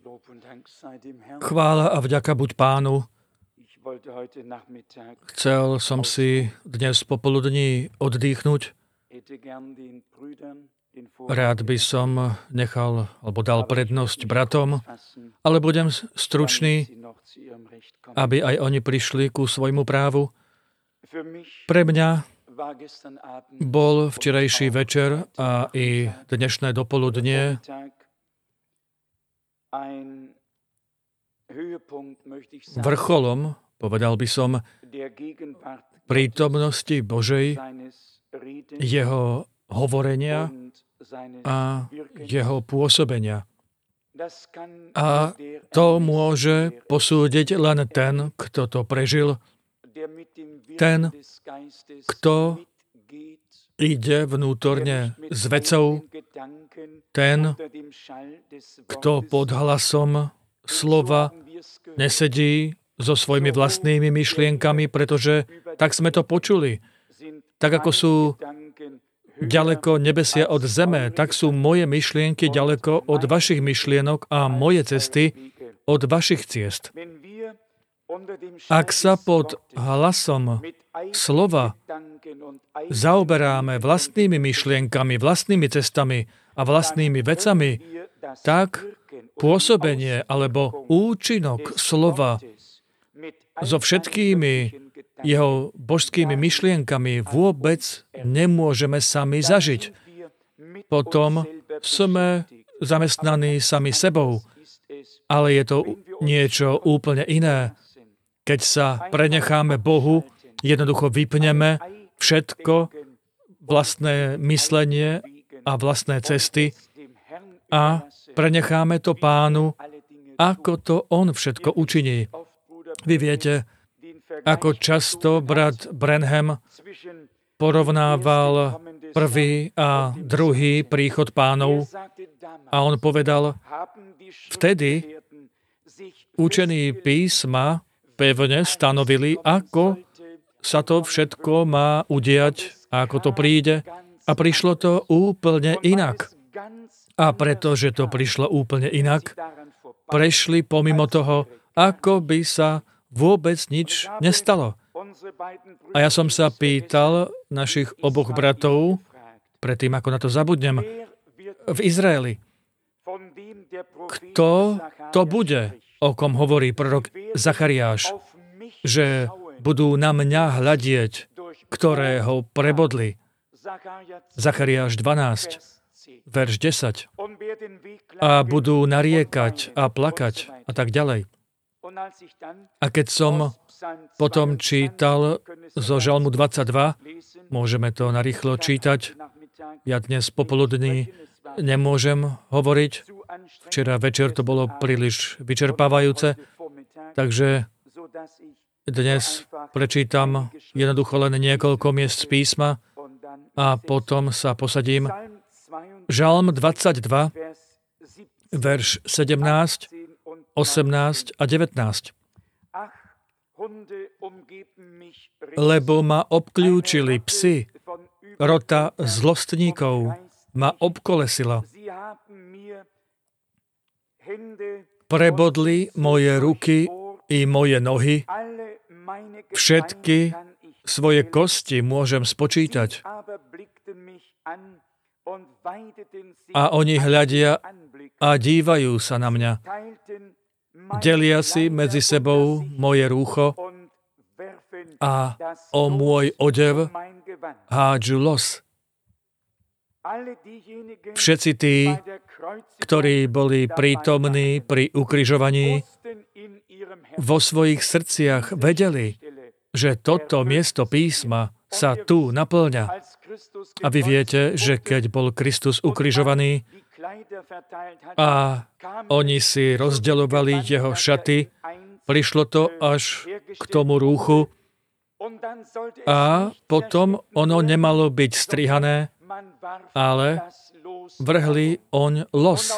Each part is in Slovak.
Chvála a vďaka buď Pánu. Chcel som si dnes popoludní oddychnúť. Rád by som nechal, alebo dal prednosť bratom, ale budem stručný, aby aj oni prišli ku svojmu právu. Pre mňa bol včerajší večer a i dnešné dopoludnie vrcholom, povedal by som, prítomnosti Božej, jeho hovorenia a jeho pôsobenia. A to môže posúdiť len ten, kto to prežil, ten, kto ide vnútorne s vecou, ten, kto pod hlasom slova nesedí so svojimi vlastnými myšlienkami, pretože tak sme to počuli. Tak ako sú ďaleko nebesia od zeme, tak sú moje myšlienky ďaleko od vašich myšlienok a moje cesty od vašich ciest. Ak sa pod hlasom slova zaoberáme vlastnými myšlienkami, vlastnými cestami a vlastnými vecami, tak pôsobenie alebo účinok slova so všetkými jeho božskými myšlienkami vôbec nemôžeme sami zažiť. Potom sme zamestnaní sami sebou, ale je to niečo úplne iné. Keď sa prenecháme Bohu, jednoducho vypneme všetko, vlastné myslenie a vlastné cesty a prenecháme to Pánu, ako to on všetko učiní. Vy viete, ako často brat Branham porovnával prvý a druhý príchod Pánov a on povedal, vtedy učení písma pevne stanovili, ako sa to všetko má udiať, ako to príde, a prišlo to úplne inak. A pretože to prišlo úplne inak, prešli pomimo toho, ako by sa vôbec nič nestalo. A ja som sa pýtal našich oboch bratov, predtým ako na to zabudnem, v Izraeli, kto to bude, o kom hovorí prorok Zachariáš, že budú na mňa hľadieť, ktoré ho prebodli. Zachariáš 12, verš 10. A budú nariekať a plakať a tak ďalej. A keď som potom čítal zo Žalmu 22, môžeme to narýchlo čítať, ja dnes popoludní nemôžem hovoriť, včera večer to bolo príliš vyčerpávajúce, takže dnes prečítam jednoducho len niekoľko miest z písma a potom sa posadím. Žalm 22, verš 17, 18 a 19. Lebo ma obkľúčili psi, rota zlostníkov ma obkolesila. Prebodli moje ruky i moje nohy, všetky svoje kosti môžem spočítať. A oni hľadia a dívajú sa na mňa. Delia si medzi sebou moje rúcho a o môj odev hádžu los. Všetci tí, ktorí boli prítomní pri ukrižovaní, vo svojich srdciach vedeli, že toto miesto písma sa tu naplňa. A vy viete, že keď bol Kristus ukrižovaný a oni si rozdeľovali jeho šaty, prišlo to až k tomu rúchu a potom ono nemalo byť strihané, ale vrhli oň los.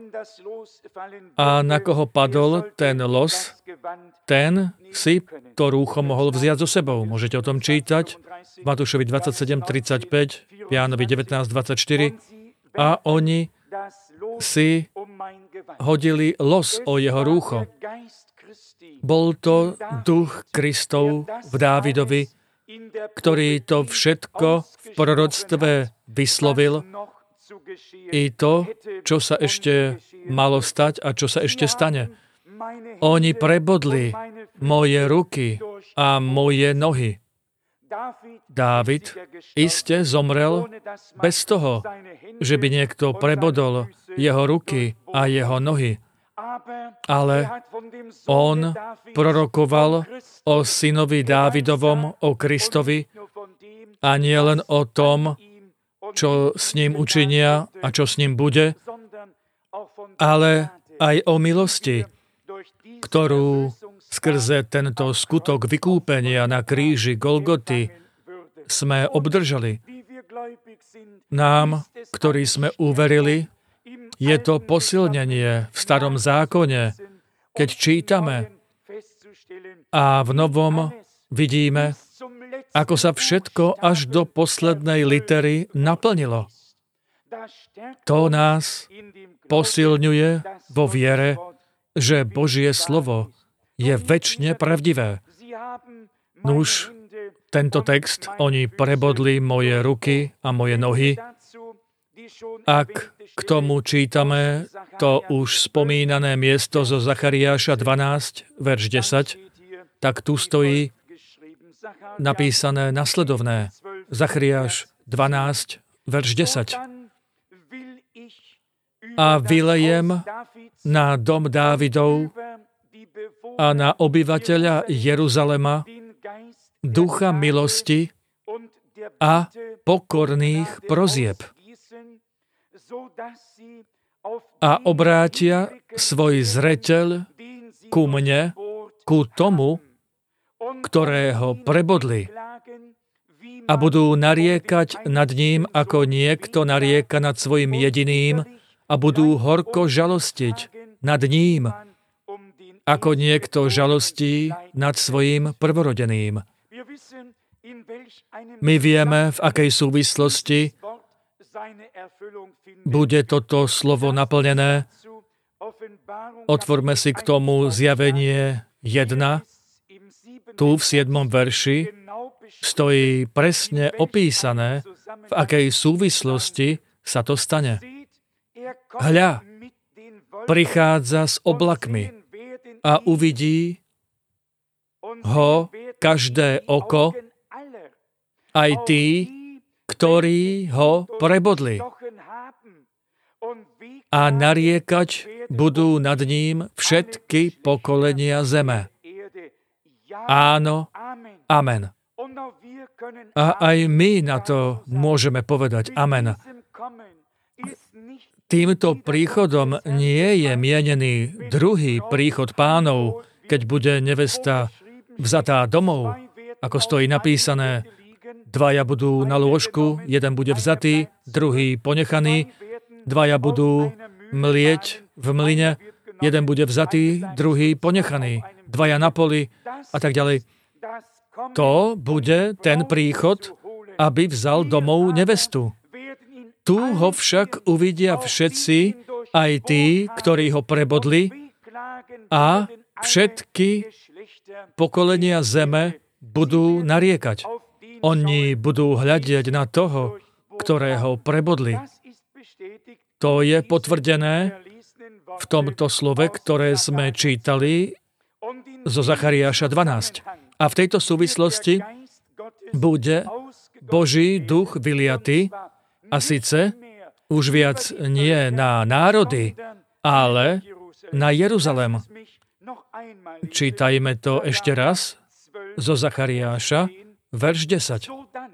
A na koho padol ten los, ten si to rúcho mohol vziať so sebou. Môžete o tom čítať v Matúšovi 27:35, Jánovi 19:24. A oni si hodili los o jeho rúcho. Bol to duch Kristov v Dávidovi, ktorý to všetko v proroctve vyslovil, i to, čo sa ešte malo stať a čo sa ešte stane. Oni prebodli moje ruky a moje nohy. Dávid iste zomrel bez toho, že by niekto prebodol jeho ruky a jeho nohy. Ale on prorokoval o synovi Dávidovom, o Kristovi, a nie len o tom, čo s ním učinia a čo s ním bude, ale aj o milosti, ktorú skrze tento skutok vykúpenia na kríži Golgoty sme obdržali. Nám, ktorí sme uverili, je to posilnenie v Starom zákone, keď čítame a v Novom vidíme, ako sa všetko až do poslednej litery naplnilo. To nás posilňuje vo viere, že Božie slovo je večne pravdivé. Nuž, tento text, oni prebodli moje ruky a moje nohy. Ak k tomu čítame to už spomínané miesto zo Zachariáša 12, verš 10, tak tu stojí napísané nasledovné. Zachariáš 12, verš 10. A vylejem na dom Dávidov a na obyvateľa Jeruzalema ducha milosti a pokorných prozieb. A obrátia svoj zreteľ ku mne, ku tomu, ktorého prebodli. A budú nariekať nad ním, ako niekto narieka nad svojim jediným, a budú horko žalostiť nad ním, ako niekto žalostí nad svojim prvorodeným. My vieme, v akej súvislosti bude toto slovo naplnené. Otvorme si k tomu Zjavenie 1. Tu v 7. verši stojí presne opísané, v akej súvislosti sa to stane. Hľa, prichádza s oblakmi a uvidí ho každé oko, aj tí, ktorí ho prebodli. A nariekať budú nad ním všetky pokolenia zeme. Áno, amen. A aj my na to môžeme povedať amen. Týmto príchodom nie je mienený druhý príchod Pánov, keď bude nevesta vzatá domov, ako stojí napísané. Dvaja budú na lôžku, jeden bude vzatý, druhý ponechaný, dvaja budú mlieť v mlyne, jeden bude vzatý, druhý ponechaný, dvaja na poli a tak ďalej. To bude ten príchod, aby vzal domov nevestu. Tu ho však uvidia všetci, aj tí, ktorí ho prebodli, a všetky pokolenia zeme budú nariekať. Oni budú hľadieť na toho, ktorého prebodli. To je potvrdené v tomto slove, ktoré sme čítali zo Zachariáša 12. A v tejto súvislosti bude Boží duch vyliaty, a síce už viac nie na národy, ale na Jeruzalém. Čítajme to ešte raz zo Zachariáša, verš 10.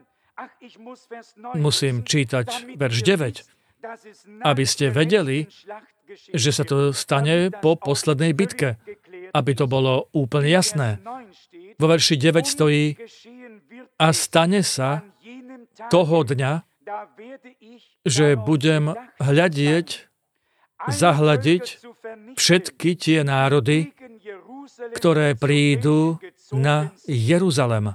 Musím čítať verš 9, aby ste vedeli, že sa to stane po poslednej bitke, aby to bolo úplne jasné. Vo verši 9 stojí: a stane sa toho dňa, že budem zahľadiť všetky tie národy, ktoré prídu na Jeruzalem.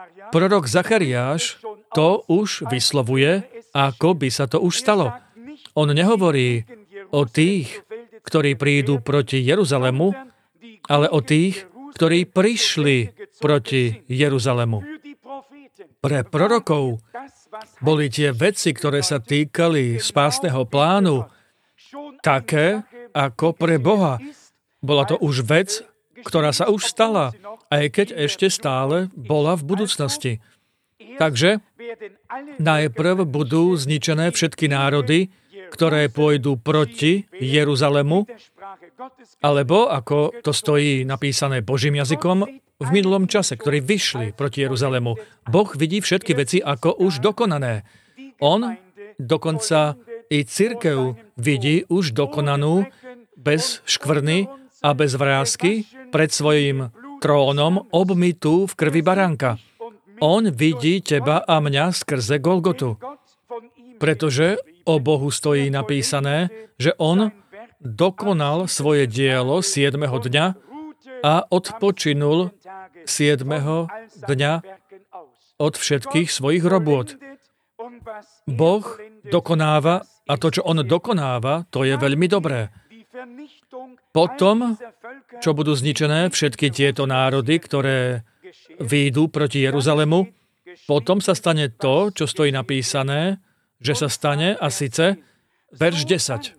Prorok Zachariáš to už vyslovuje, ako by sa to už stalo. On nehovorí o tých, ktorí prídu proti Jeruzalému, ale o tých, ktorí prišli proti Jeruzalému. Pre prorokov boli tie veci, ktoré sa týkali spásneho plánu, také ako pre Boha. Bola to už vec, ktorá sa už stala, aj keď ešte stále bola v budúcnosti. Takže najprv budú zničené všetky národy, ktoré pôjdu proti Jeruzalému, alebo, ako to stojí napísané Božím jazykom, v minulom čase, ktorí vyšli proti Jeruzalému. Boh vidí všetky veci ako už dokonané. On, dokonca i cirkev, vidí už dokonanú, bez škvrny a bez vrásky, pred svojím trónom, obmytú v krvi baránka. On vidí teba a mňa skrze Golgotu. Pretože o Bohu stojí napísané, že on dokonal svoje dielo 7. dňa a odpočinul 7. dňa od všetkých svojich robôt. Boh dokonáva a to, čo on dokonáva, to je veľmi dobré. Potom, čo budú zničené všetky tieto národy, ktoré výjdu proti Jeruzalému, potom sa stane to, čo stojí napísané, že sa stane, a síce verš 10.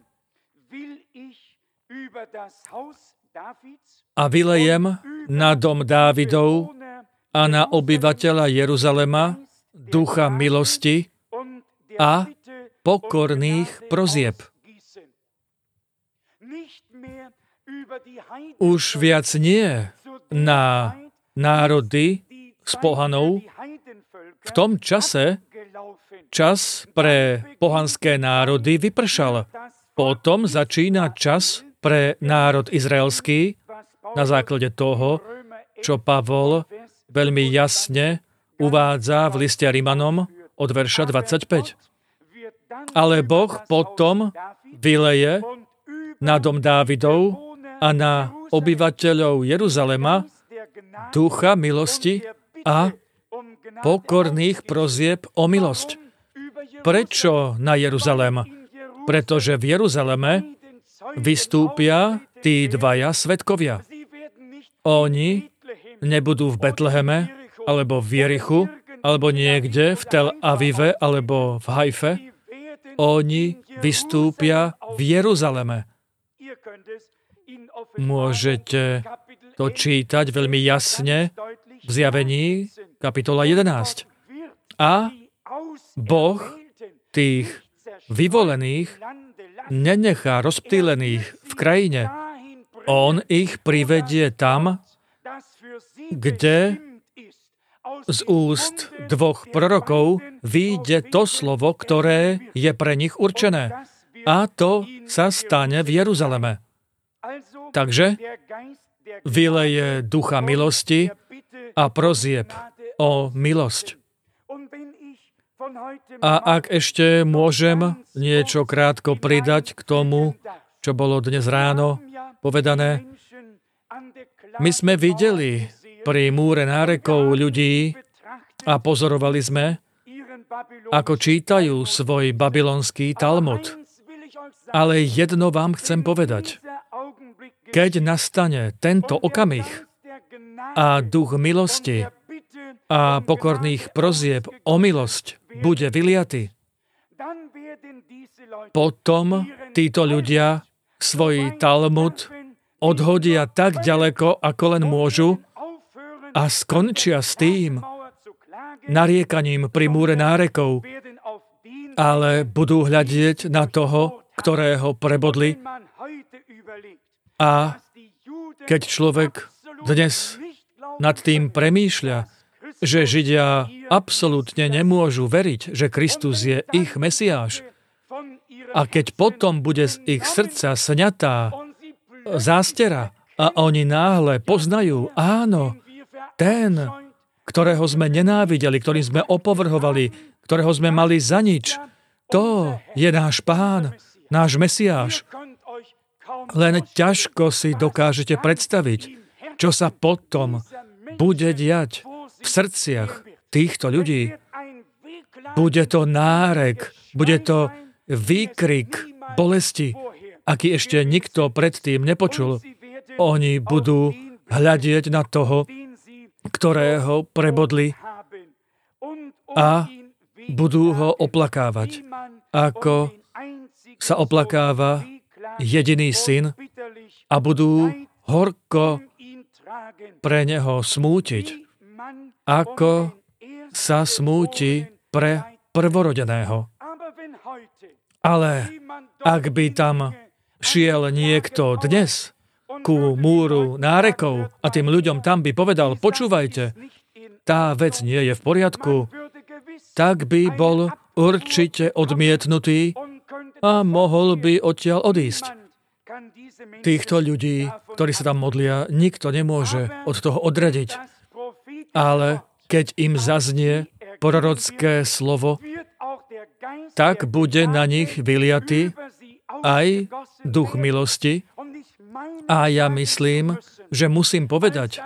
A vylejem na dom Dávidov a na obyvateľa Jeruzalema ducha milosti a pokorných prozieb. Už viac nie na národy s pohanou. V tom čase čas pre pohanské národy vypršal. Potom začína čas pre národ izraelský na základe toho, čo Pavol veľmi jasne uvádza v liste Rimanom od verša 25. Ale Boh potom vyleje na dom Dávidov a na obyvateľov Jeruzalema ducha milosti a pokorných prozieb o milosť. Prečo na Jeruzalém? Pretože v Jeruzaleme vystúpia tí dvaja svedkovia. Oni nebudú v Betleheme, alebo v Jerichu, alebo niekde v Tel Avive, alebo v Haife. Oni vystúpia v Jeruzaleme. Môžete to čítať veľmi jasne v Zjavení, kapitola 11. A Boh tých vyvolených nenechá rozptýlených v krajine. On ich privedie tam, kde z úst dvoch prorokov vyjde to slovo, ktoré je pre nich určené. A to sa stane v Jeruzaleme. Takže vyleje ducha milosti a prozieb o milosť. A ak ešte môžem niečo krátko pridať k tomu, čo bolo dnes ráno povedané, my sme videli pri múre nárekov ľudí a pozorovali sme, ako čítajú svoj babylonský Talmud. Ale jedno vám chcem povedať. Keď nastane tento okamih a duch milosti a pokorných prozieb o milosť bude vyliaty, potom títo ľudia svoj Talmud odhodia tak ďaleko, ako len môžu a skončia s tým nariekaním pri múre nárekov, ale budú hľadieť na toho, ktorého prebodli. A keď človek dnes nad tým premýšľa, že Židia absolútne nemôžu veriť, že Kristus je ich Mesiáš, a keď potom bude z ich srdca sňatá zástera a oni náhle poznajú, áno, ten, ktorého sme nenávideli, ktorým sme opovrhovali, ktorého sme mali za nič, to je náš Pán, náš Mesiáš. Len ťažko si dokážete predstaviť, čo sa potom bude diať v srdciach týchto ľudí. Bude to nárek, bude to výkrik bolesti, aký ešte nikto predtým nepočul. Oni budú hľadieť na toho, ktorého prebodli a budú ho oplakávať, ako sa oplakáva jediný syn a budú horko pre neho smútiť, ako sa smúti pre prvorodeného. Ale ak by tam šiel niekto dnes ku múru nárekov a tým ľuďom tam by povedal, počúvajte, tá vec nie je v poriadku, tak by bol určite odmietnutý a mohol by odtiaľ odísť. Týchto ľudí, ktorí sa tam modlia, nikto nemôže od toho odradiť. Ale keď im zaznie prorocké slovo, tak bude na nich vyliatý aj duch milosti. A ja myslím, že musím povedať,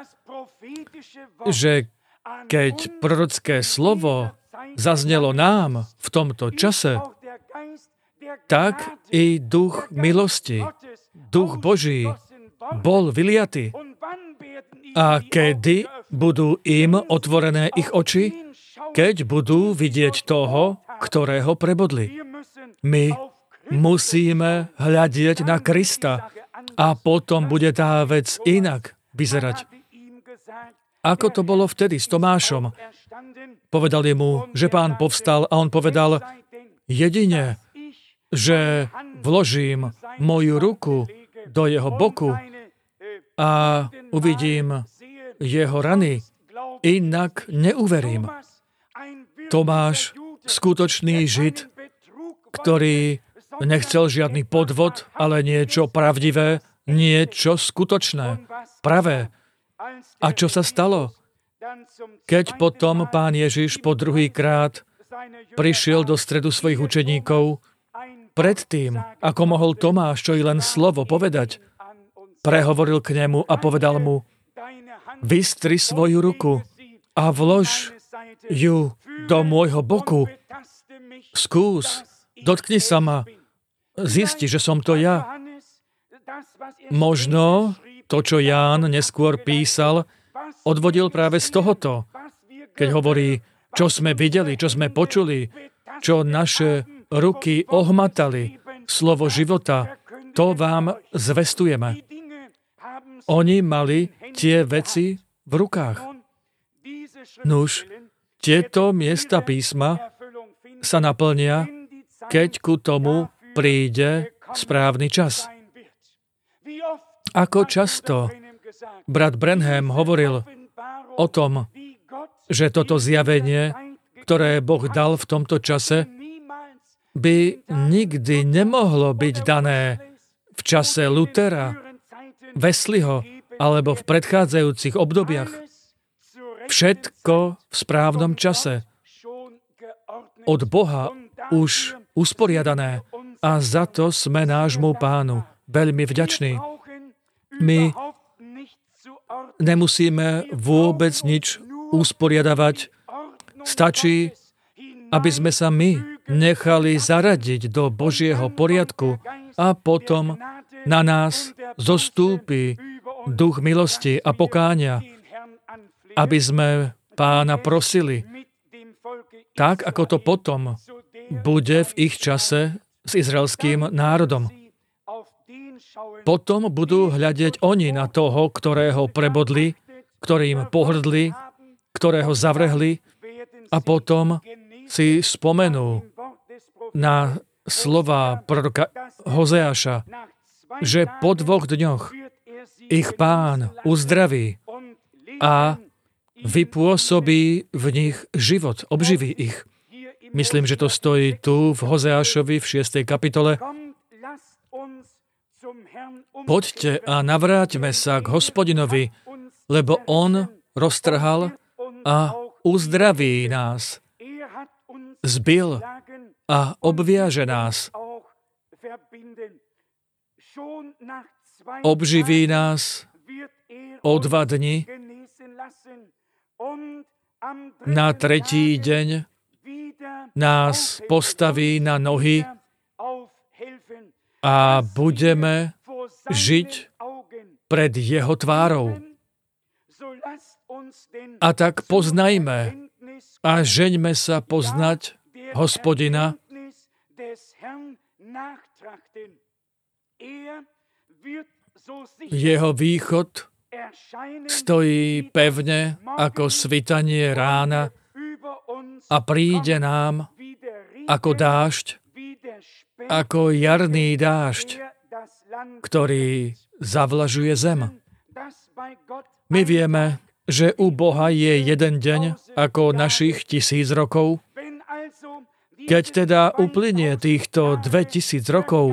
že keď prorocké slovo zaznelo nám v tomto čase, tak i duch milosti, duch Boží bol vyliatý. A kedy budú im otvorené ich oči? Keď budú vidieť toho, ktorého prebodli. My musíme hľadieť na Krista a potom bude tá vec inak vyzerať. Ako to bolo vtedy s Tomášom? Povedali mu, že Pán povstal a on povedal, jedine, že vložím moju ruku do jeho boku a uvidím jeho rany, inak neuverím. Tomáš, skutočný Žid, ktorý nechcel žiadny podvod, ale niečo pravdivé, niečo skutočné, pravé. A čo sa stalo? Keď potom Pán Ježiš po druhýkrát prišiel do stredu svojich učeníkov, predtým, ako mohol Tomáš čo i len slovo povedať, prehovoril k nemu a povedal mu, vystri svoju ruku a vlož ju do môjho boku. Skús, dotkni sa ma, zisti, že som to ja. Možno to, čo Ján neskôr písal, odvodil práve z tohoto, keď hovorí, čo sme videli, čo sme počuli, čo naše ruky ohmatali, slovo života, to vám zvestujeme. Oni mali tie veci v rukách. Nuž, tieto miesta písma sa naplnia, keď ku tomu príde správny čas. Ako často brat Branham hovoril o tom, že toto zjavenie, ktoré Boh dal v tomto čase, by nikdy nemohlo byť dané v čase Lutera, Wesleyho alebo v predchádzajúcich obdobiach. Všetko v správnom čase. Od Boha už usporiadané a za to sme nášmu Pánu veľmi vďační. My nemusíme vôbec nič usporiadavať. Stačí, aby sme sa my nechali zaradiť do Božieho poriadku a potom na nás zostúpi duch milosti a pokánia, aby sme Pána prosili, tak ako to potom bude v ich čase s izraelským národom. Potom budú hľadieť oni na toho, ktorého prebodli, ktorým pohrdli, ktorého zavrhli a potom si spomenú na slova proroka Hozeáša, že po 2 dňoch ich Pán uzdraví a vypôsobí v nich život, obživí ich. Myslím, že to stojí tu v Hozeášovi v 6. kapitole. Poďte a navráťme sa k Hospodinovi, lebo on roztrhal a uzdraví nás, zbil a obviaže nás. Obživí nás o 2 dni, na 3. deň nás postaví na nohy a budeme žiť pred jeho tvárou. A tak poznajme a žeňme sa poznať Hospodina. Jeho východ stojí pevne ako svitanie rána a príde nám ako dážď, ako jarný dážď, ktorý zavlažuje zem. My vieme, že u Boha je jeden deň ako našich 1000 rokov. Keď teda uplynie týchto 2000 rokov,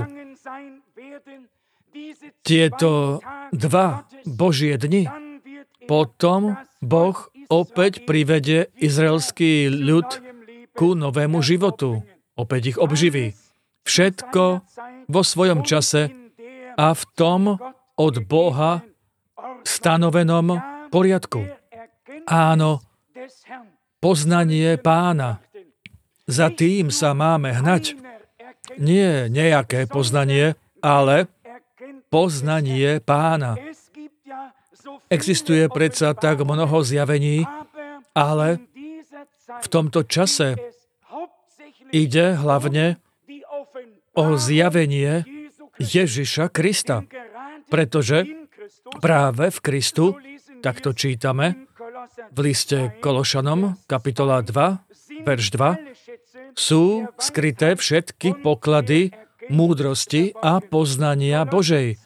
tieto 2 Božie dni, potom Boh opäť privedie izraelský ľud ku novému životu. Opäť ich obživí. Všetko vo svojom čase a v tom od Boha stanovenom poriadku. Áno, poznanie Pána. Za tým sa máme hnať. Nie nejaké poznanie, ale poznanie Pána. Existuje predsa tak mnoho zjavení, ale v tomto čase ide hlavne o zjavenie Ježiša Krista. Pretože práve v Kristu, takto čítame, v liste Kološanom, kapitola 2, verš 2, sú skryté všetky poklady múdrosti a poznania Božej.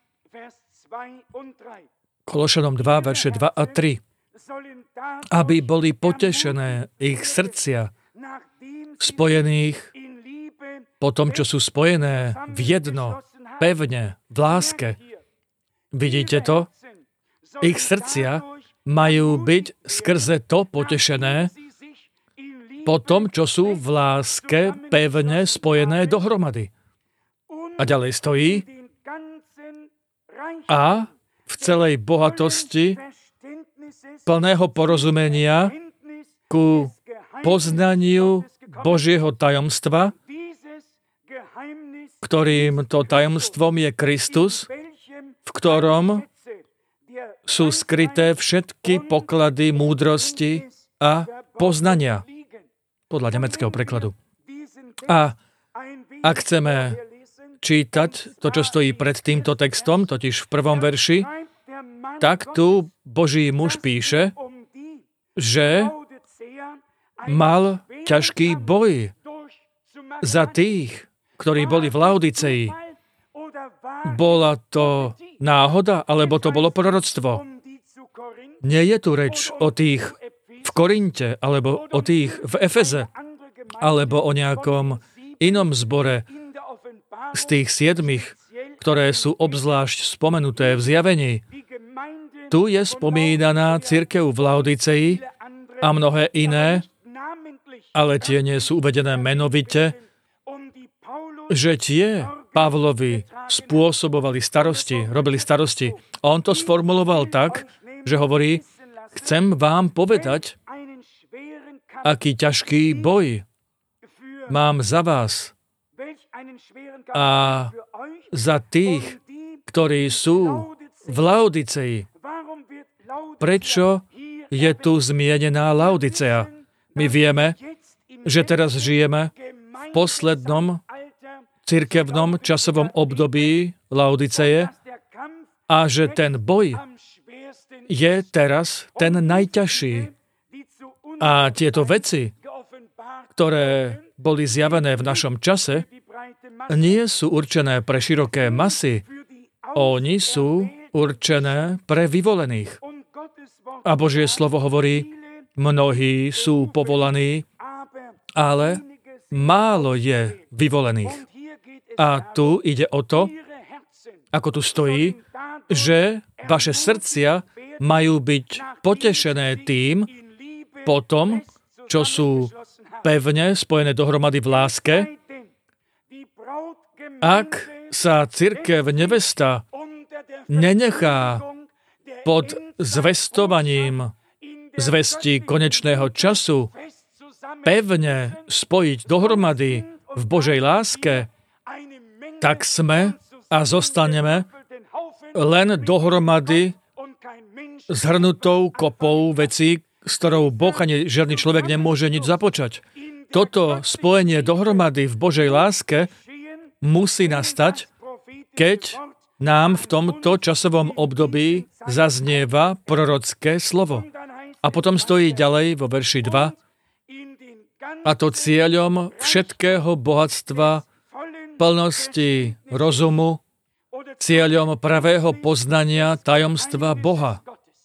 Kološanom 2, verše 2 a 3. Aby boli potešené ich srdcia, spojených po tom, čo sú spojené v jedno, pevne, v láske. Vidíte to? Ich srdcia majú byť skrze to potešené po tom, čo sú v láske pevne spojené dohromady. A ďalej stojí a v celej bohatosti plného porozumenia ku poznaniu Božieho tajomstva, ktorým to tajomstvom je Kristus, v ktorom sú skryté všetky poklady múdrosti a poznania. Podľa nemeckého prekladu. A ak chceme čítať to, čo stojí pred týmto textom, totiž v 1. verši, tak tu Boží muž píše, že mal ťažký boj za tých, ktorí boli v Laodicei. Bola to náhoda, alebo to bolo proroctvo? Nie je tu reč o tých v Korinte, alebo o tých v Efeze, alebo o nejakom inom zbore z tých 7, ktoré sú obzvlášť spomenuté v zjavení. Tu je spomínaná cirkev v Laodicei a mnohé iné, ale tie nie sú uvedené menovite, že tie Pavlovi spôsobovali starosti, robili starosti. A on to sformuloval tak, že hovorí, chcem vám povedať, aký ťažký boj mám za vás a za tých, ktorí sú v Laodicei. Prečo je tu zmienená Laodicea? My vieme, že teraz žijeme v poslednom cirkevnom časovom období Laodiceje a že ten boj je teraz ten najťažší. A tieto veci, ktoré boli zjavené v našom čase, nie sú určené pre široké masy. Oni sú určené pre vyvolených. A Božie slovo hovorí, mnohí sú povolaní, ale málo je vyvolených. A tu ide o to, ako tu stojí, že vaše srdcia majú byť potešené tým, potom, čo sú pevne spojené dohromady v láske. Ak sa cirkev nevesta nenechá pod zvestovaním zvesti konečného času pevne spojiť dohromady v Božej láske, tak sme a zostaneme len dohromady zhrnutou kopou vecí, s ktorou Boh ani žiadny človek nemôže nič započať. Toto spojenie dohromady v Božej láske musí nastať, keď nám v tomto časovom období zaznieva prorocké slovo. A potom stojí ďalej vo verši 2, a to cieľom všetkého bohatstva, plnosti rozumu, cieľom pravého poznania tajomstva Boha.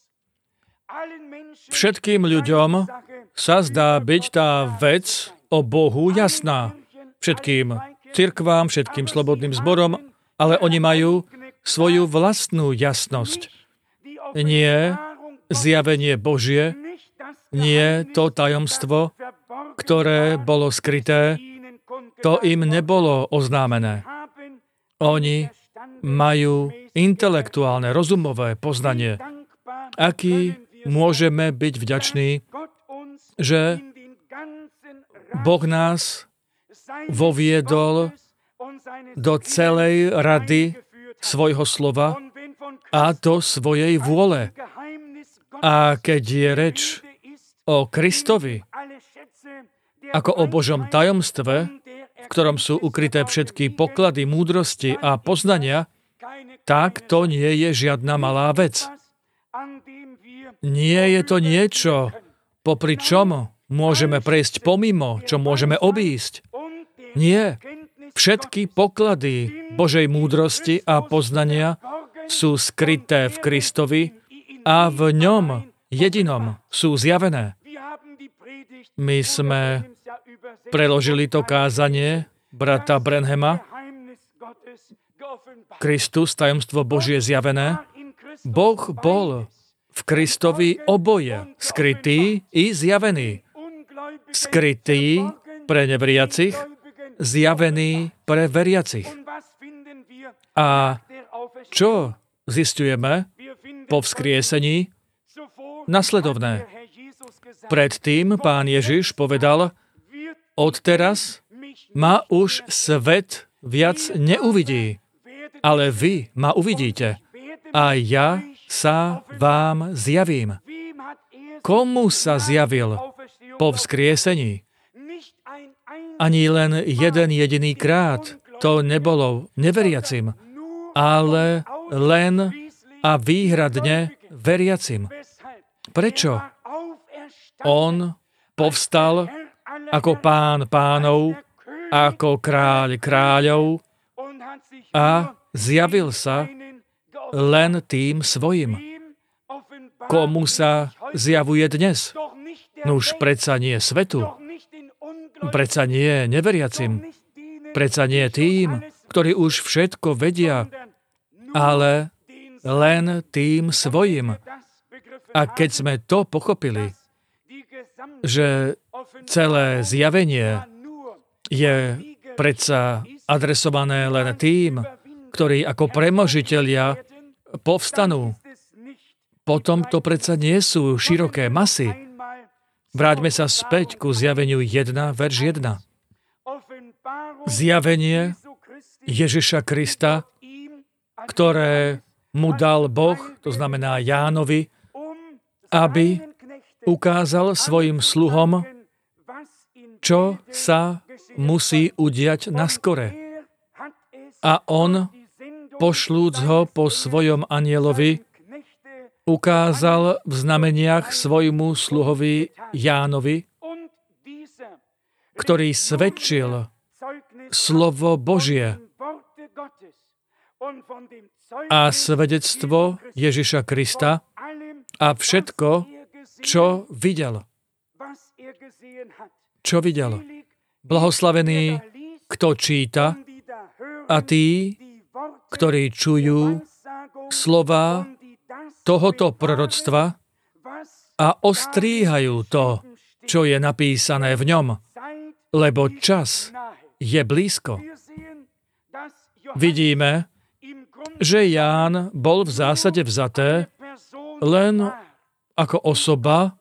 Všetkým ľuďom sa zdá byť tá vec o Bohu jasná. Všetkým cirkvám, všetkým slobodným zborom, ale oni majú svoju vlastnú jasnosť. Nie zjavenie Božie, nie to tajomstvo, ktoré bolo skryté, to im nebolo oznámené. Oni majú intelektuálne, rozumové poznanie. Aký môžeme byť vďační, že Boh nás voviedol do celej rady svojho slova a do svojej vôle. A keď je reč o Kristovi, ako o Božom tajomstve, v ktorom sú ukryté všetky poklady múdrosti a poznania, tak to nie je žiadna malá vec. Nie je to niečo, popri čom môžeme prejsť pomimo, čo môžeme obísť. Nie. Všetky poklady Božej múdrosti a poznania sú skryté v Kristovi a v ňom jedinom sú zjavené. My sme preložili to kázanie brata Branhama, Kristus, tajomstvo Božie zjavené. Boh bol v Kristovi oboje, skrytý i zjavený. Skrytý pre neveriacich, zjavený pre veriacich. A čo zisťujeme po vzkriesení? Nasledovné. Predtým Pán Ježiš povedal, odteraz ma už svet viac neuvidí, ale vy ma uvidíte a ja sa vám zjavím. Komu sa zjavil po vzkriesení? Ani len jeden jediný krát. To nebolo neveriacim, ale len a výhradne veriacim. Prečo? On povstal ako Pán pánov, ako Kráľ kráľov a zjavil sa len tým svojim. Komu sa zjavuje dnes? Nuž predsa nie svetu, predsa nie neveriacim, predsa nie tým, ktorí už všetko vedia, ale len tým svojim. A keď sme to pochopili, že celé zjavenie je predsa adresované len tým, ktorí ako premožitelia povstanú. Potom to predsa nie sú široké masy. Vráťme sa späť ku zjaveniu 1, verš 1. Zjavenie Ježiša Krista, ktoré mu dal Boh, to znamená Jánovi, aby ukázal svojim sluhom, čo sa musí udiať naskore. A on, pošlúc ho po svojom anjelovi, ukázal v znameniach svojmu sluhovi Jánovi, ktorý svedčil slovo Božie a svedectvo Ježiša Krista a všetko, čo videl. Čo videl? Blahoslavený, kto číta a tí, ktorí čujú slova tohoto proroctva a ostríhajú to, čo je napísané v ňom, lebo čas je blízko. Vidíme, že Ján bol v zásade vzaté len ako osoba,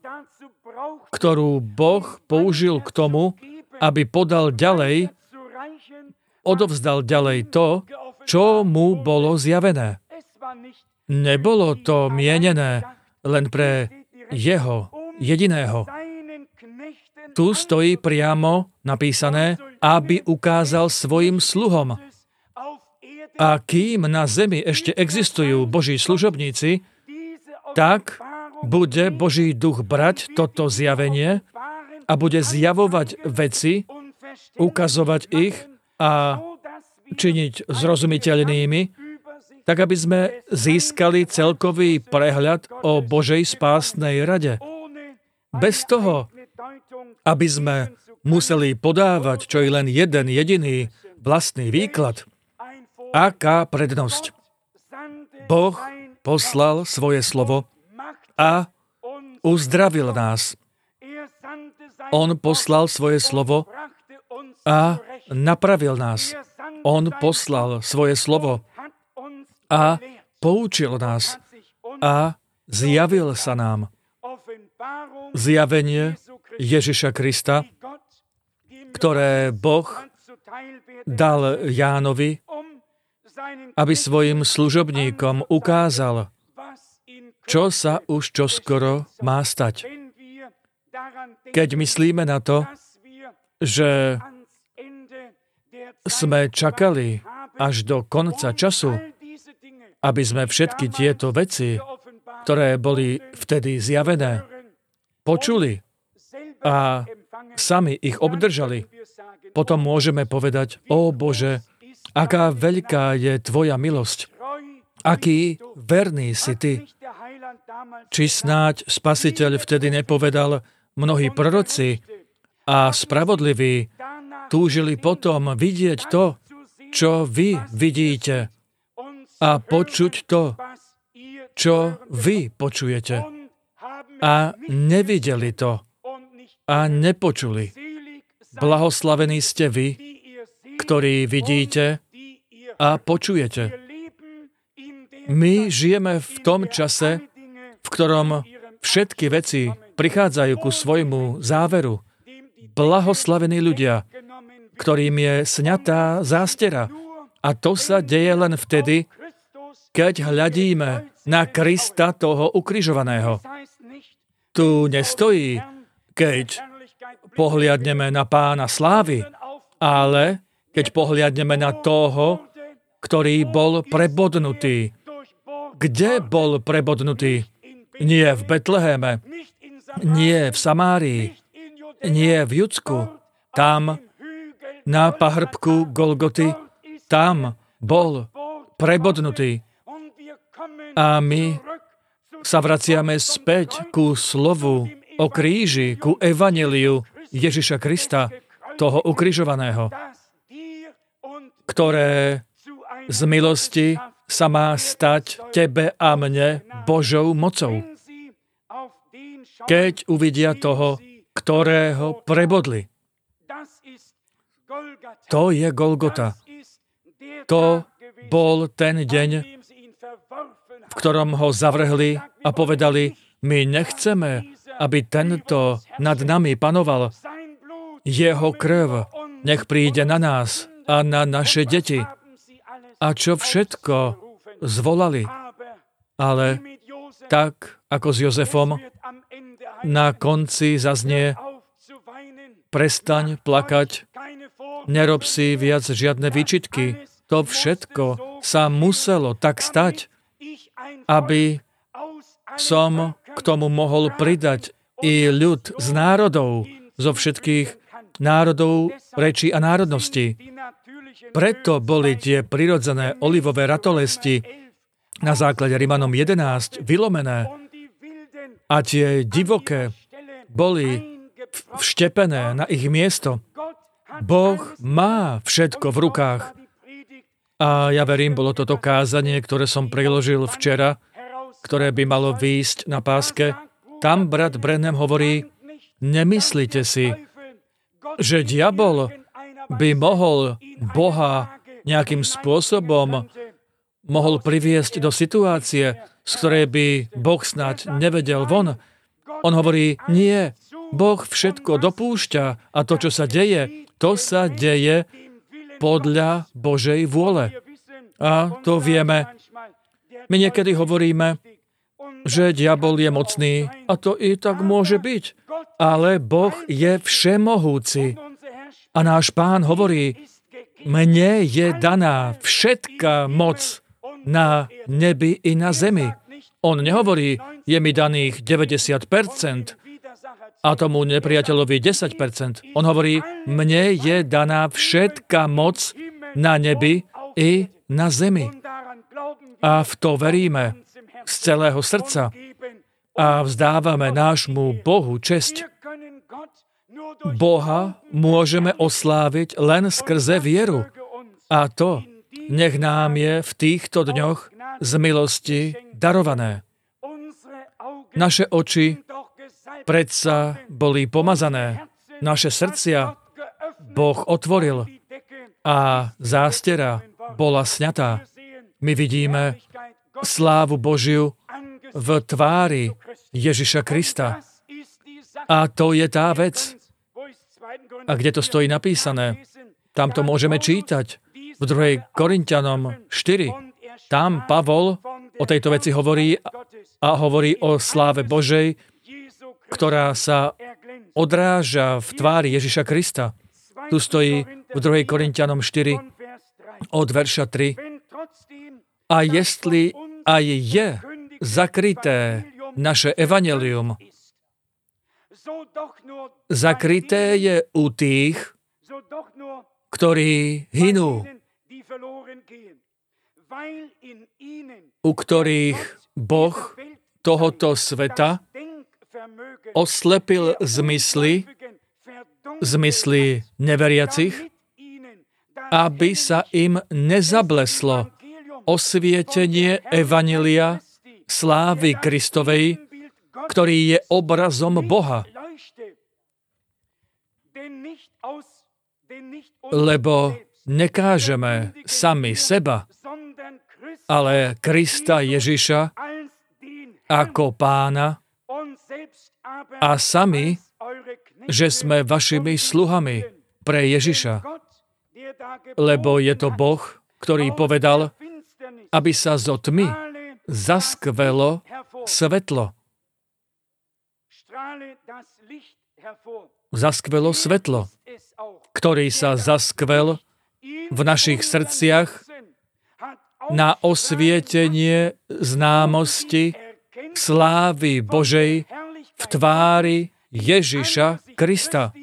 ktorú Boh použil k tomu, aby podal ďalej odovzdal ďalej to, čo mu bolo zjavené. Nebolo to mienené len pre jeho jediného. Tu stojí priamo napísané, aby ukázal svojim sluhom. A kým na zemi ešte existujú Boží služobníci, tak bude Boží duch brať toto zjavenie a bude zjavovať veci, ukazovať ich a činiť zrozumiteľnými, tak aby sme získali celkový prehľad o Božej spásnej rade. Bez toho, aby sme museli podávať čo i len jeden jediný vlastný výklad. Aká prednosť? Boh poslal svoje slovo a uzdravil nás. On poslal svoje slovo a napravil nás. On poslal svoje slovo a poučil nás a zjavil sa nám. Zjavenie Ježiša Krista, ktoré Boh dal Jánovi, aby svojim služobníkom ukázal, čo sa už čoskoro má stať. Keď myslíme na to, že sme čakali až do konca času, aby sme všetky tieto veci, ktoré boli vtedy zjavené, počuli a sami ich obdržali, potom môžeme povedať: Ó Bože, aká veľká je Tvoja milosť, aký verný si Ty. Či snáď Spasiteľ vtedy nepovedal: mnohí proroci a spravodliví túžili potom vidieť to, čo vy vidíte, a počuť to, čo vy počujete. A nevideli to a nepočuli. Blahoslavení ste vy, ktorí vidíte a počujete. My žijeme v tom čase, v ktorom všetky veci prichádzajú ku svojmu záveru. Blahoslavení ľudia, ktorým je sňatá zástera. A to sa deje len vtedy, keď hľadíme na Krista toho ukrižovaného. Tu nestojí, keď pohliadneme na Pána slávy, ale keď pohliadneme na toho, ktorý bol prebodnutý. Kde bol prebodnutý? Nie v Betleheme, nie v Samárii, nie v Judsku. Tam, na pahrbku Golgoty, tam bol prebodnutý. A my sa vraciame späť ku slovu o kríži, ku evanjeliu Ježiša Krista, toho ukrižovaného, ktoré z milosti sa má stať tebe a mne Božou mocou. Keď uvidia toho, ktorého prebodli. To je Golgota. To bol ten deň, v ktorom ho zavrhli a povedali: my nechceme, aby tento nad nami panoval. Jeho krv nech príde na nás a na naše deti. A čo všetko zvolali. Ale tak, ako s Jozefom, na konci zaznie: prestaň plakať, nerob si viac žiadne výčitky. To všetko sa muselo tak stať, aby som k tomu mohol pridať i ľud z národov, zo všetkých národov, rečí a národností. Preto boli tie prirodzené olivové ratolesti na základe Rimanom 11 vylomené a tie divoké boli vštepené na ich miesto. Boh má všetko v rukách. A ja verím, bolo toto kázanie, ktoré som preložil včera, ktoré by malo výjsť na páske. Tam brat Branham hovorí: nemyslite si, že diabol by mohol Boha nejakým spôsobom mohol priviesť do situácie, z ktorej by Boh snáď nevedel von. On hovorí: nie, Boh všetko dopúšťa a to, čo sa deje, to sa deje podľa Božej vôle. A to vieme. My niekedy hovoríme, že diabol je mocný, a to i tak môže byť. Ale Boh je všemohúci. A náš Pán hovorí, mne je daná všetká moc na nebi i na zemi. On nehovorí, je mi daných 90% a tomu nepriateľovi 10%. On hovorí, mne je daná všetká moc na nebi i na zemi. A v to veríme z celého srdca a vzdávame nášmu Bohu česť. Boha môžeme osláviť len skrze vieru. A to nech nám je v týchto dňoch z milosti darované. Naše oči predsa boli pomazané. Naše srdcia Boh otvoril a zástera bola sňatá. My vidíme slávu Božiu v tvári Ježiša Krista. A to je tá vec. A kde to stojí napísané? Tam to môžeme čítať. V 2. Korinťanom 4. Tam Pavol o tejto veci hovorí a hovorí o sláve Božej, ktorá sa odráža v tvári Ježiša Krista. Tu stojí v 2. Korinťanom 4 od verša 3. A jestli aj je zakryté naše evanjelium, zakryté je u tých, ktorí hynú, u ktorých Boh tohoto sveta oslepil zmysly neveriacich, aby sa im nezableslo osvietenie evanjelia slávy Kristovej, ktorý je obrazom Boha. Lebo nekážeme sami seba, ale Krista Ježiša ako Pána a sami, že sme vašimi sluhami pre Ježiša. Lebo je to Boh, ktorý povedal, aby sa zo tmy zaskvelo svetlo. Zaskvelo svetlo, ktorý sa zaskvel v našich srdciach na osvietenie známosti slávy Božej v tvári Ježiša Krista.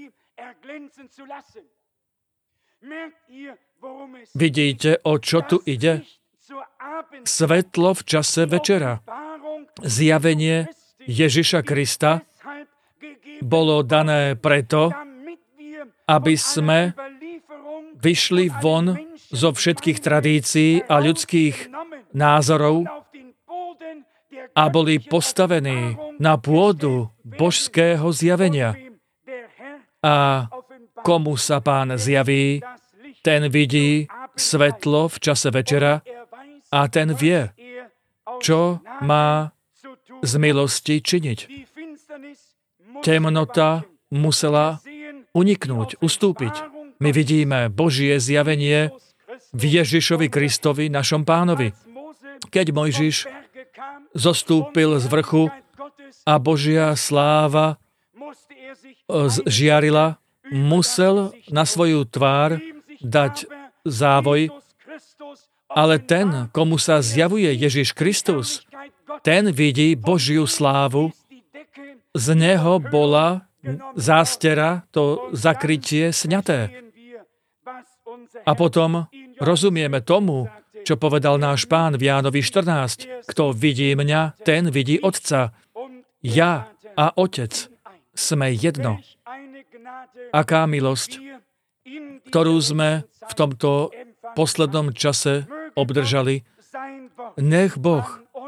Vidíte, o čo tu ide? Svetlo v čase večera. Zjavenie Ježiša Krista bolo dané preto, aby sme vyšli von zo všetkých tradícií a ľudských názorov a boli postavení na pôdu božského zjavenia. A komu sa Pán zjaví, ten vidí svetlo v čase večera a ten vie, čo má z milosti činiť. Temnota musela uniknúť, ustúpiť. My vidíme Božie zjavenie v Ježišovi Kristovi, našom Pánovi. Keď Mojžiš zostúpil z vrchu a Božia sláva žiarila, musel na svoju tvár dať závoj, ale ten, komu sa zjavuje Ježiš Kristus, ten vidí Božiu slávu, z neho bola zástera, to zakrytie sňaté. A potom rozumieme tomu, čo povedal náš Pán v Jánovi 14. Kto vidí mňa, ten vidí Otca. Ja a Otec sme jedno. Aká milosť, ktorú sme v tomto poslednom čase obdržali. Nech Boh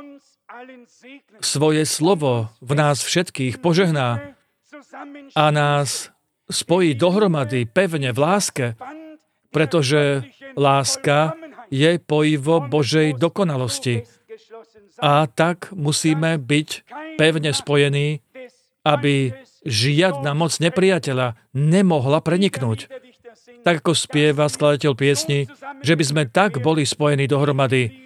svoje slovo v nás všetkých požehná a nás spojí dohromady pevne v láske, pretože láska je pojivo Božej dokonalosti. A tak musíme byť pevne spojení, aby žiadna moc nepriateľa nemohla preniknúť. tak ako spieva skladateľ piesni, že by sme tak boli spojení dohromady,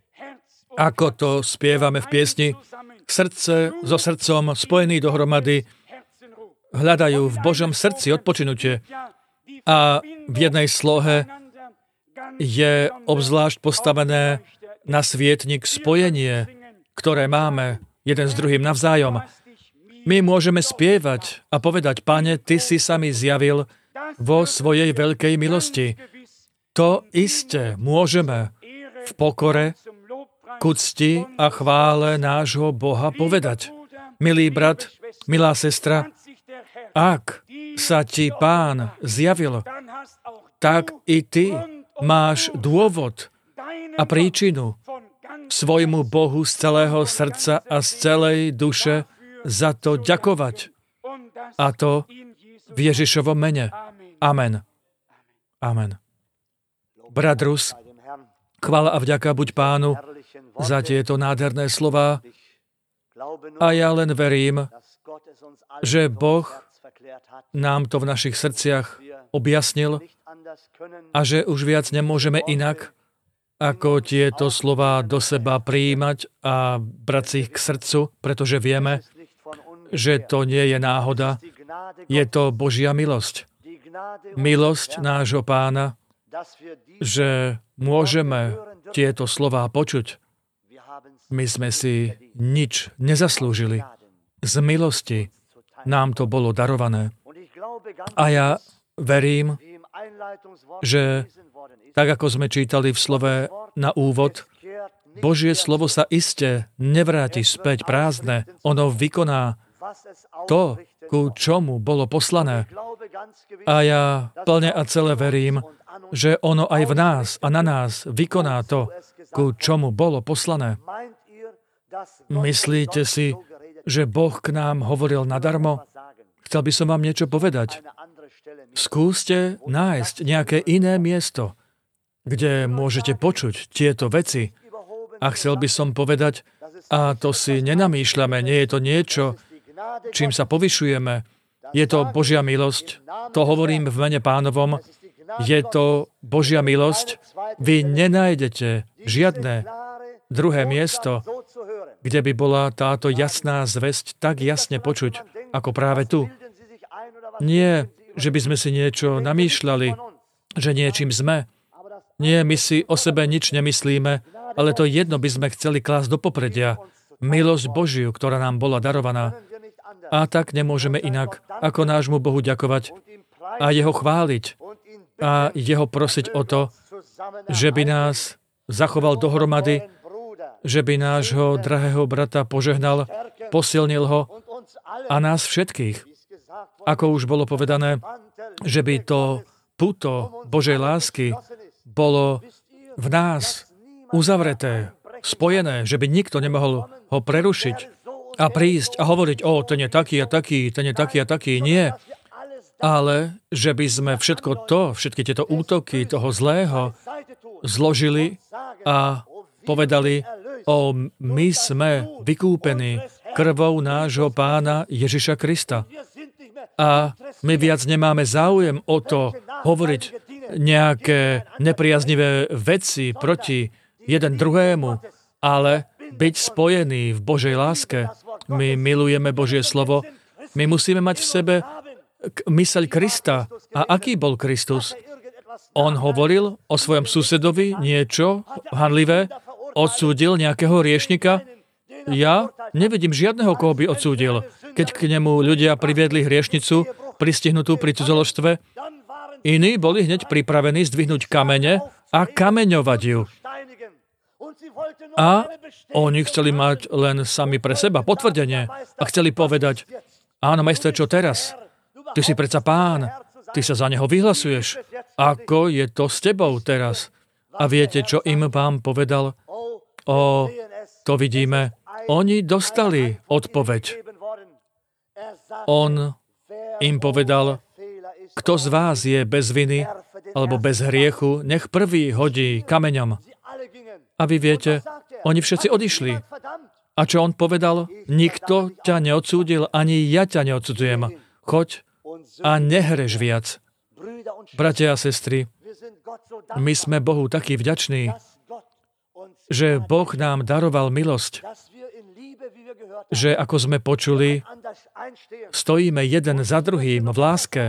ako to spievame v piesni. Srdce so srdcom spojení dohromady hľadajú v Božom srdci odpočinutie. A v jednej slohe je obzvlášť postavené na svietnik spojenie, ktoré máme jeden s druhým navzájom. My môžeme spievať a povedať, Pane, Ty si sa mi zjavil vo svojej veľkej milosti. To isté môžeme v pokore, k úcti a chvále nášho Boha povedať. Milý brat, milá sestra, ak sa ti Pán zjavil, tak i ty máš dôvod a príčinu svojmu Bohu z celého srdca a z celej duše za to ďakovať. A to v Ježišovom mene. Amen. Amen. Brat Rus, chvála a vďaka buď Pánu za tieto nádherné slová a ja len verím, že Boh nám to v našich srdciach objasnil a že už viac nemôžeme inak, ako tieto slová do seba prijímať a brať si ich k srdcu, pretože vieme, že to nie je náhoda, je to Božia milosť. Milosť nášho Pána, že môžeme tieto slová počuť. My sme si nič nezaslúžili. Z milosti nám to bolo darované. A ja verím, že tak ako sme čítali v slove na úvod, Božie slovo sa iste nevráti späť prázdne. Ono vykoná to, ku čomu bolo poslané. A ja plne a celé verím, že ono aj v nás a na nás vykoná to, ku čomu bolo poslané. Myslíte si, že Boh k nám hovoril nadarmo? Chcel by som vám niečo povedať. Skúste nájsť nejaké iné miesto, kde môžete počuť tieto veci. A chcel by som povedať, a to si nenamýšľame, nie je to niečo, čím sa povyšujeme. Je to Božia milosť. To hovorím v mene Pánovom. Je to Božia milosť. Vy nenájdete žiadne druhé miesto, kde by bola táto jasná zvesť tak jasne počuť, ako práve tu. Nie, že by sme si niečo namýšľali, že niečím sme. Nie, my si o sebe nič nemyslíme, ale to jedno by sme chceli klásť do popredia. Milosť Božiu, ktorá nám bola darovaná. A tak nemôžeme inak, ako nášmu Bohu ďakovať a Jeho chváliť a Jeho prosiť o to, že by nás zachoval dohromady, že by nášho drahého brata požehnal, posilnil ho a nás všetkých. Ako už bolo povedané, že by to puto Božej lásky bolo v nás uzavreté, spojené, že by nikto nemohol ho prerušiť a prísť a hovoriť, ten je taký a taký, ten je taký a taký. Nie. Ale že by sme všetky tieto útoky toho zlého zložili a povedali, my sme vykúpení krvou nášho Pána Ježiša Krista. A my viac nemáme záujem o to hovoriť nejaké nepriaznivé veci proti jeden druhému, ale byť spojení v Božej láske. My milujeme Božie slovo. My musíme mať v sebe myseľ Krista. A aký bol Kristus? On hovoril o svojom susedovi niečo hanlivé, odsúdil nejakého hriešnika. Ja nevidím žiadneho, koho by odsúdil. Keď k nemu ľudia priviedli hriešnicu, pristihnutú pri cudzoložstve, iní boli hneď pripravení zdvihnúť kamene a kameňovať ju. A oni chceli mať len sami pre seba potvrdenie a chceli povedať, áno, majster, čo teraz? Ty si predsa Pán, ty sa za neho vyhlasuješ. Ako je to s tebou teraz? A viete, čo im Pán povedal? To vidíme. Oni dostali odpoveď. On im povedal, kto z vás je bez viny alebo bez hriechu, nech prvý hodí kameňom. A vy viete, oni všetci odišli. A čo on povedal? Nikto ťa neodsúdil, ani ja ťa neodsudzujem. Choď a nehreš viac. Bratia a sestry, my sme Bohu takí vďační, že Boh nám daroval milosť, že ako sme počuli, stojíme jeden za druhým v láske.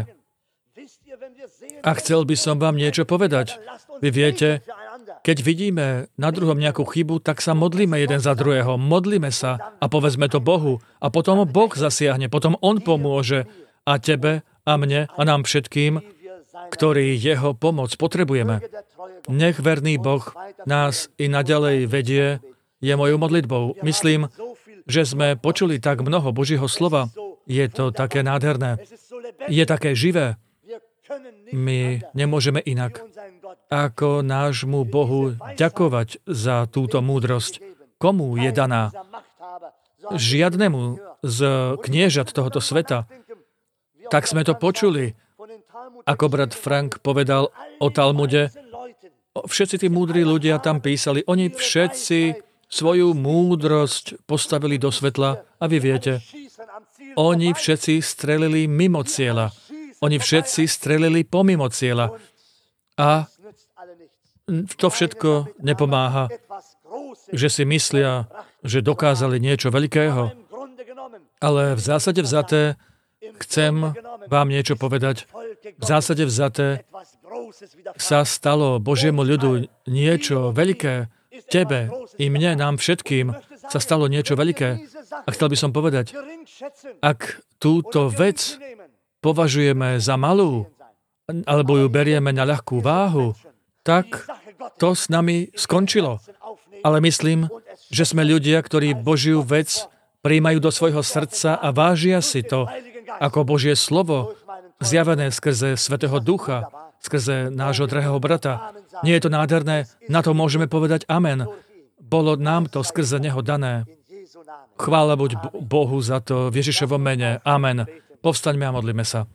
A chcel by som vám niečo povedať. Vy viete, keď vidíme na druhom nejakú chybu, tak sa modlíme jeden za druhého. Modlíme sa a povedzme to Bohu. A potom Boh zasiahne, potom On pomôže a tebe a mne a nám všetkým, ktorí Jeho pomoc potrebujeme. Nech verný Boh nás i naďalej vedie, je mojou modlitbou. Myslím, že sme počuli tak mnoho Božieho slova. Je to také nádherné. Je také živé. My nemôžeme inak, ako nášmu Bohu ďakovať za túto múdrosť. Komu je daná? Žiadnemu z kniežat tohoto sveta. Tak sme to počuli. Ako brat Frank povedal o Talmude, všetci tí múdri ľudia tam písali, oni všetci svoju múdrosť postavili do svetla a vy viete, oni všetci strelili mimo cieľa. Oni všetci strelili pomimo cieľa. A to všetko nepomáha, že si myslia, že dokázali niečo veľkého. Ale v zásade vzaté chcem vám niečo povedať. V zásade vzaté sa stalo Božiemu ľudu niečo veľké. Tebe i mne, nám všetkým sa stalo niečo veľké. A chcel by som povedať, ak túto vec považujeme za malú, alebo ju berieme na ľahkú váhu, tak to s nami skončilo. Ale myslím, že sme ľudia, ktorí Božiu vec prijímajú do svojho srdca a vážia si to ako Božie slovo, zjavené skrze Svätého Ducha, skrze nášho drahého brata. Nie je to nádherné? Na to môžeme povedať amen. Bolo nám to skrze Neho dané. Chvála buď Bohu za to v Ježišovom mene. Amen. Povstaňme a modlíme sa.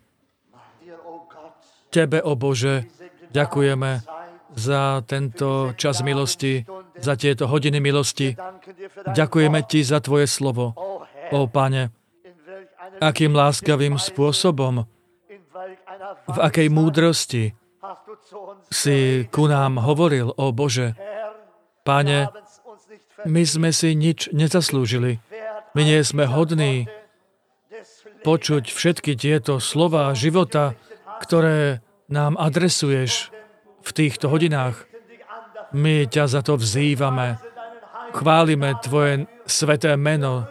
Tebe, o Bože, ďakujeme za tento čas milosti, za tieto hodiny milosti. Ďakujeme Ti za Tvoje slovo. O Pane, akým láskavým spôsobom, v akej múdrosti si ku nám hovoril, o Bože. Pane, my sme si nič nezaslúžili. My nie sme hodní počuť všetky tieto slová života, ktoré nám adresuješ v týchto hodinách. My ťa za to vzývame. Chválime Tvoje sveté meno.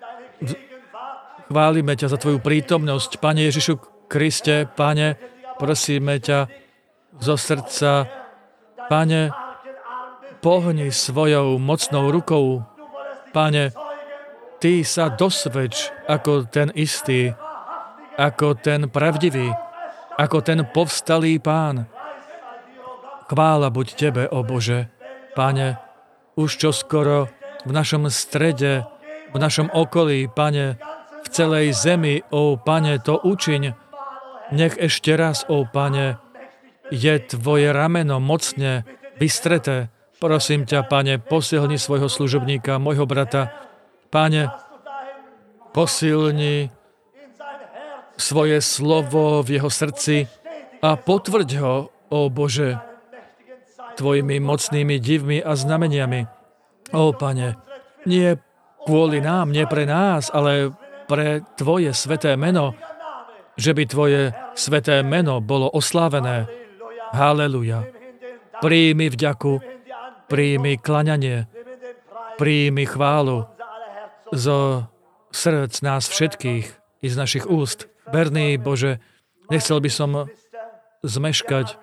Chválime ťa za Tvoju prítomnosť. Pane Ježišu Kriste, Pane, prosíme ťa zo srdca, Pane, pohni svojou mocnou rukou. Pane, Ty sa dosvedč ako ten istý, ako ten pravdivý, ako ten povstalý Pán. Chvála buď Tebe, o Bože. Pane, už čoskoro v našom strede, v našom okolí, Pane, v celej zemi, o Pane, to učiň. Nech ešte raz, o Pane, je Tvoje rameno mocne vystreté. Prosím ťa, Pane, posilni svojho služobníka, môjho brata. Pane, posilni svoje slovo v jeho srdci a potvrď ho, ó Bože, Tvojimi mocnými divmi a znameniami. Ó Pane, nie kvôli nám, nie pre nás, ale pre Tvoje sveté meno, že by Tvoje sveté meno bolo oslávené. Haleluja. Príjmi vďaku, príjmi klaňanie, príjmi chválu zo srdc nás všetkých i z našich úst. Verný Bože, nechcel by som zmeškať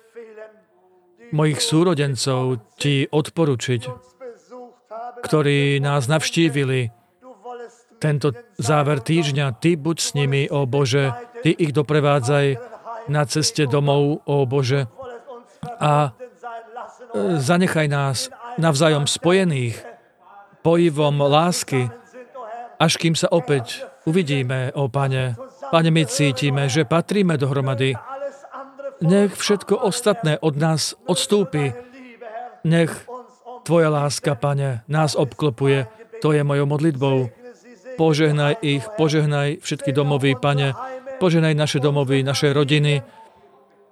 mojich súrodencov Ti odporučiť, ktorí nás navštívili tento záver týždňa. Ty buď s nimi, ó Bože, Ty ich doprevádzaj na ceste domov, ó Bože, a zanechaj nás navzájom spojených pojivom lásky, až kým sa opäť uvidíme, ó Pane. Pane, my cítime, že patríme dohromady. Nech všetko ostatné od nás odstúpi. Nech Tvoja láska, Pane, nás obklopuje. To je mojou modlitbou. Požehnaj ich, požehnaj všetky domovy, Pane. Požehnaj naše domovy, naše rodiny.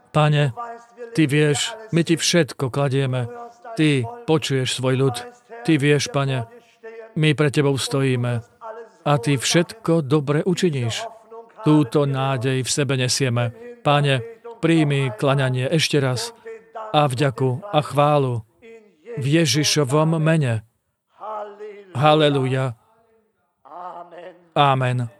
Pane, Ty vieš, my Ti všetko kladieme. Ty počuješ svoj ľud. Ty vieš, Pane, my pre Tebou stojíme. A Ty všetko dobre učiníš. Túto nádej v sebe nesieme. Pane, príjmi klaňanie ešte raz a vďaku a chválu v Ježišovom mene. Halelúja. Amen.